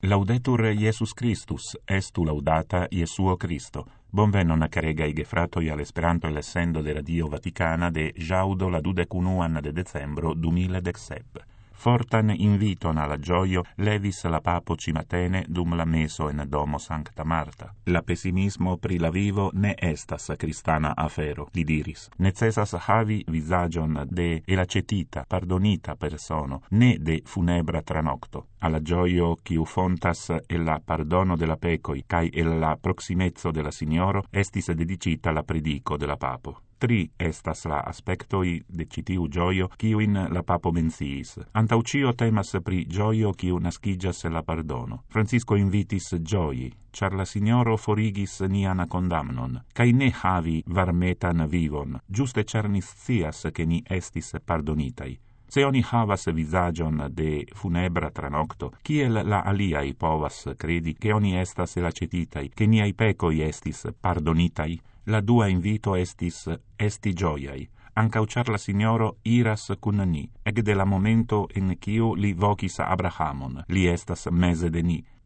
Laudetur Iesus Christus, estu laudata Iesuo Christo. Bonvenon caregai gefratoi all'Esperanto e l'essendo de Radio Vaticana de jaudo la 21 de decembro 2017. Fortan inviton alla gioio levis la papo cimatene dum la meso en domo Sancta Marta. La pessimismo pri la vivo ne estas cristana afero, li diris. Necessas havi visagion de elacetita, pardonita persono, ne de funebra tranocto. Alla gioio quiu fontas e la pardono de la pecoi, cae e la proximezzo de la Signoro, estis dedicita la predico de la papo. Tri estas la aspectoi de citiu gioio quiuin la papo menciis. Antau cio temas pri gioio quiu nascigas la pardono. Francisco invitis gioi, char la Signoro forigis nian condamnon, cae ne havi varmetan vivon, giuste char ni scias che ni estis pardonitai. Se oni havas visagion de funebra tranocto, kiel la aliai povas credi che oni estas elacetitai, che niai pecoi estis pardonitai? La dua invito estis esti gioiai, ancau char la Signoro iras cun ni, ec de la momento in quiu li vocis Abrahamon, li estas mese de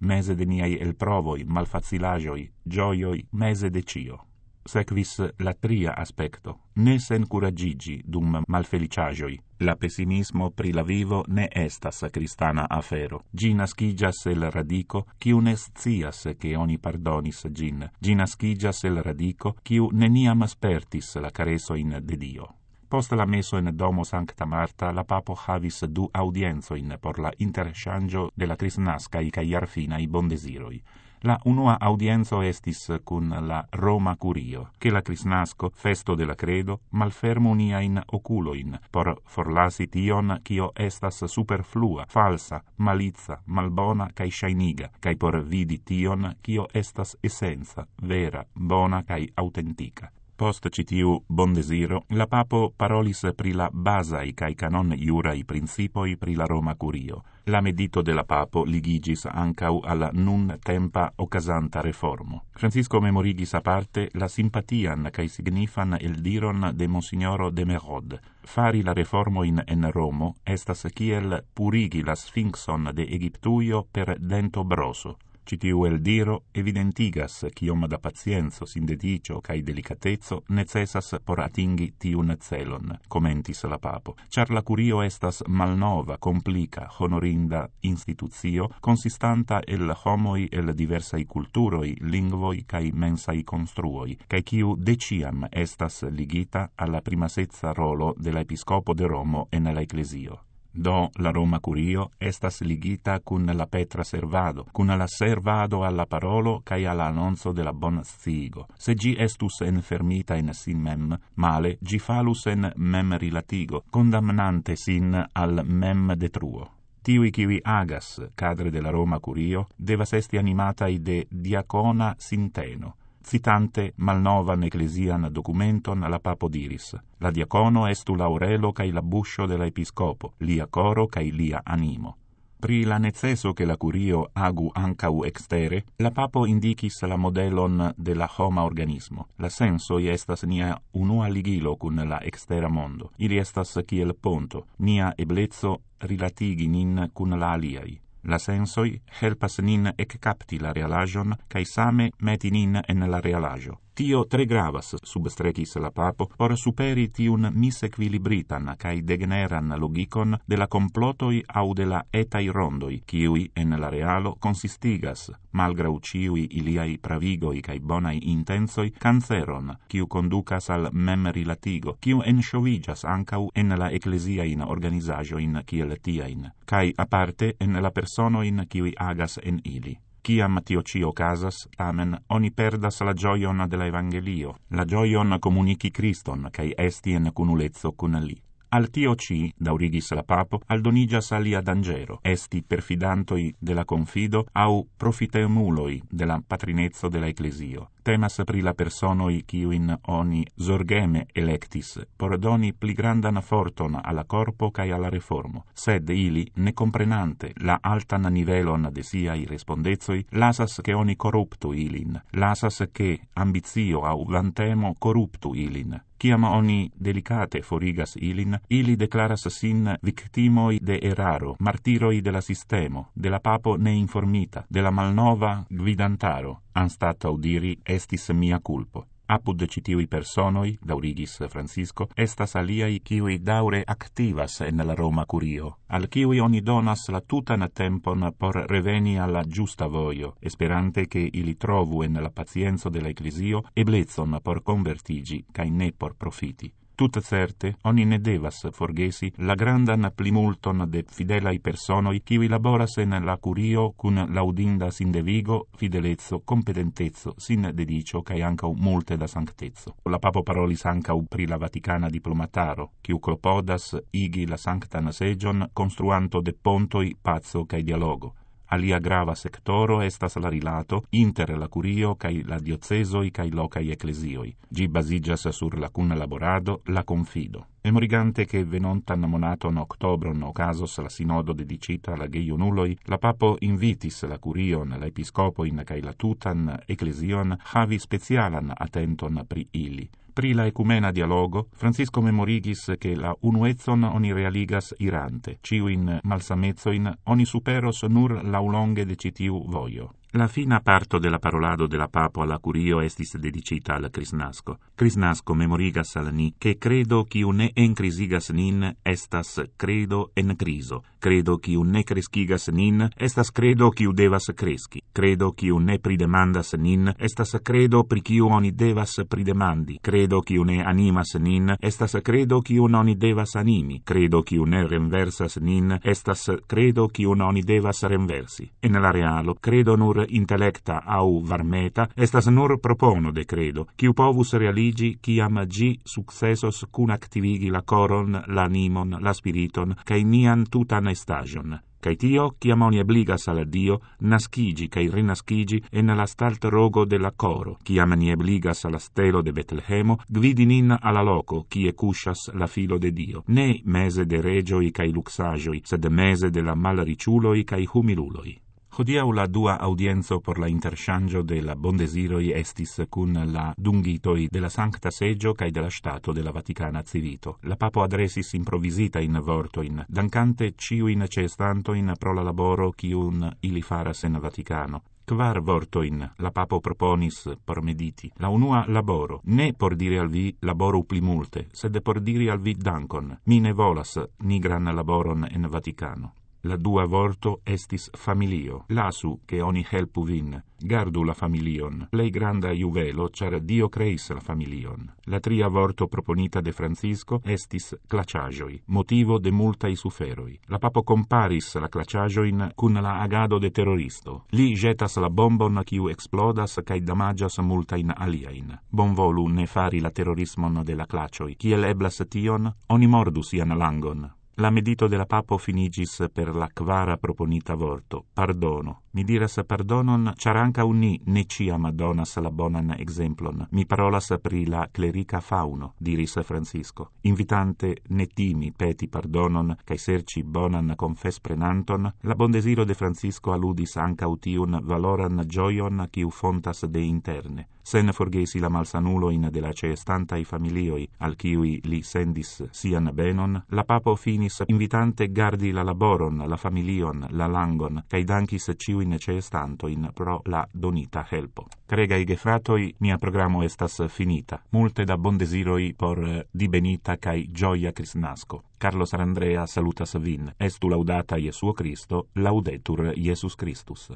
niai elprovoi, malfacilagioi, gioioi, mese de cio. Sequis la tria aspecto, ne sen curagigi dum malfeliciagioi. La pessimismo pri la vivo ne estas cristana afero. Gi nascigas el radico, quiu ne scias che oni pardonis gin. Gi nascigas el radico, quiu neniam aspertis la caresoin de Dio. Post la meso in domo Sancta Marta, la papo havis du audienzoin por la interchangio de la crisnascai ca iarfinai bondesiroi. La unua audienzo estis cun la Roma Curio, che la crisnasco, festo de la credo, malfermu niain oculoin, por forlasi tion cio estas superflua, falsa, malizza, malbona cae shainiga, cae por vidi tion cio estas essenza, vera, bona cae autentica. Post citiu bondesiro, la papo parolis pri la basai cae canon iurai principoi pri la Roma Curio. La medito de la papo ligigis ancau alla nun tempa occasanta reformo. Francisco memorigis aparte la simpatian cae signifan el diron de Monsignoro de Merod. Fari la reformo in Romo estas kiel purigi la sfinxon de Egiptuio per dento broso. Citiu el diro evidentigas chiom da pazienzo, sindedicio cae delicatezzo necessas por atingi tiun celon, commentis la papo, char la curio estas malnova, complica, honorinda instituzio, consistanta el homoi el diversai culturoi, lingvoi cae mensai construoi, cae quiu deciam estas ligita alla primasezza rolo de la episcopo de Romo en la ecclesio. Do la Roma Curio estas ligita cun la petra servado, cun la servado alla parolo cae alla annonzo de la bon sciigo. Se gi estus enfermita in sin mem, male, gi falus en mem rilatigo, condamnante sin al mem detruo. Tiui quiui agas, cadre de la Roma Curio, devas esti animatai de diacona sinteno. Citante malnovan ecclesian documenton, la papo diris: la diacono estu la orelo cae la buscio de la episcopo, lia coro cae lia animo. Pri la necesso che la curio agu ancau extere, la papo indicis la modelon de la homa organismo. La sensoi estas nia unua ligilo cun la extera mondo. Ili estas kiel ponto, nia eblezzo rilatigi nin cun la aliai. La sensoi helpas nin ec-capti la realagion, cae same meti nin en la realaggio. Tio tre gravas, substrecis la papo, por superi tiun misequilibritan cae degeneran logicon de la complotoi au de la etai rondoi, kiui en la realo consistigas, malgrau ciui iliai pravigoi cae bonai intensoi, canceron, kiu conducas al mem rilatigo, kiu ensciovigas ancau en la ecclesiain organizagioin kiel tiain, cae aparte en la personoin kiui agas en ili. Ciam tio cio casas, tamen, oni perdas la gioion de la Evangelio, la gioion comunici Christon, cae esti en cunulezzo cun li. Al tio ci, daurigis la papo, aldonigas alia dangero, esti perfidantoi de la confido au profitemuloi de la patrinezzo de la ecclesio. Temas pri la personoi quiuin oni zorgeme electis, por doni pli grandan forton alla corpo cae alla reformo, sed ili, ne comprenante la altan nivelon de siai respondezoi, lasas che oni corruptu ilin, lasas che ambizio au vantemo corruptu ilin. Ciam oni delicate forigas ilin, ili declaras sin victimoi de eraro, martiroi de la sistemo, de la papo ne informita, de la malnova gvidantaro, anstat audiri estis mia culpo. Apud citiui personoi, daurigis Francisco, estas aliai kiui daure activas en la Roma Curio, al kiui oni donas la tutan tempon por reveni alla giusta voio, esperante che ili trovu en la pacienzo de la Ecclesio eblezon por convertigi, cae ne por profiti. Tut certe, oni ne devas forgesi la grandan plimulton de fidelai personoi kiui laboras en la curio cun laudinda sin devigo, fidelezzo, competentezzo, sin dedicio, cae ancau multe da sanctezzo. La papo parolis ancau pri la Vaticana diplomataro, kiu clopodas igi la sanctan segion construanto de pontoi, pazzo cae dialogo. Alia grava sectoro estas la rilato inter la curio cae la diocesoi cae locai ecclesioi. Gi basigas sur la cunlaborado, la confido. Memorigante che venontan monaton octobron ocasos la sinodo dedicita la geiunuloi, la papo invitis la curion, la episcopoin cae la tutan ecclesion havi specialan attenton pri ili. Pri la ecumena dialogo, Francisco memorigis che la unuezzon oni realigas irante, ciuin malsamezzoin oni superos nur laulonge de citiu voio. La fina parto de la parolado de la papo alla curio estis dedicita al Crisnasco. Crisnasco memorigas al ni che credo quiu ne encrisigas nin estas credo en criso. Credo quiu ne crescigas nin estas credo quiu devas cresci. Credo quiu ne pridemandas nin estas credo pri quiu oni devas pridemandi. Credo quiu ne animas nin estas credo quiu oni devas animi. Credo quiu ne renversas nin estas credo quiu oni devas renversi. En la realo, credo nur intellecta au varmeta estas nur propono de credo, quiu povus realigi ciam gi successos cun activigi la coron, l'animon, la spiriton, cae nian tutan estagion. Cae tio, ciam oni ebligas al Dio, nascigi cae rinascigi en la stalt rogo de la coro, ciam ni ebligas al stelo de Betlehemo, gvidi nin alla loco, cie cuscias la filo de Dio, ne mese de regioi cae luxagioi, sed mese de la malriciuloi cae humiluloi. Hodiau la dua audienzo por la interchangio de la bondesiroi estis cun la dungitoi de la Sancta Seggio cae de la Stato de la Vaticana Civito. La papo adresis improvisita in vortoin, dancante ciuin cestantoin pro la laboro cium ili faras en Vaticano. Kvar vortoin la papo proponis por mediti. La unua laboro, ne por dire al vi laboru pli multe, sed por dire al vi dankon. Mi ne volas nigran laboron en Vaticano. La dua vorto estis familio. Lasu che oni helpu vin. Gardu la familion. Plei granda juvelo, char Dio creis la familion. La tria vorto proponita de Francisco estis claciagioi, motivo de multai suferoi. La papo comparis la claciagioin cun la agado de terroristo. Li jetas la bombon quiu explodas cae damagias multain aliain. Bonvolu ne fari la terrorismon de la clacioi. Ciel eblas tion, oni mordu sian langon. La medito de la papo finigis per la kvara proponita vorto, pardono. Mi diras pardonon, char anca ni ne ciam donas la bonan exemplon. Mi parolas pri la clerica fauno, diris Francisco. Invitante ne timi peti pardonon, cae serci bonan confes prenanton, la bondesiro de Francisco aludis anca utiun valoran gioion quiu fontas de interne. Sen forgesi la malsanuloin de la ceestantai familioi, al quiui li sendis sian benon, la papo finis invitante gardi la laboron, la familion, la langon, cae dankis ciuin ceestantoin pro la donita helpo. Caregai gefratoi, mia programo estas finita. Multe da bondesiroi por dibenita cae gioia Crisnasco. Carlos Arandrea salutas vin. Estu laudata Iesuo Christo, laudetur Iesus Christus.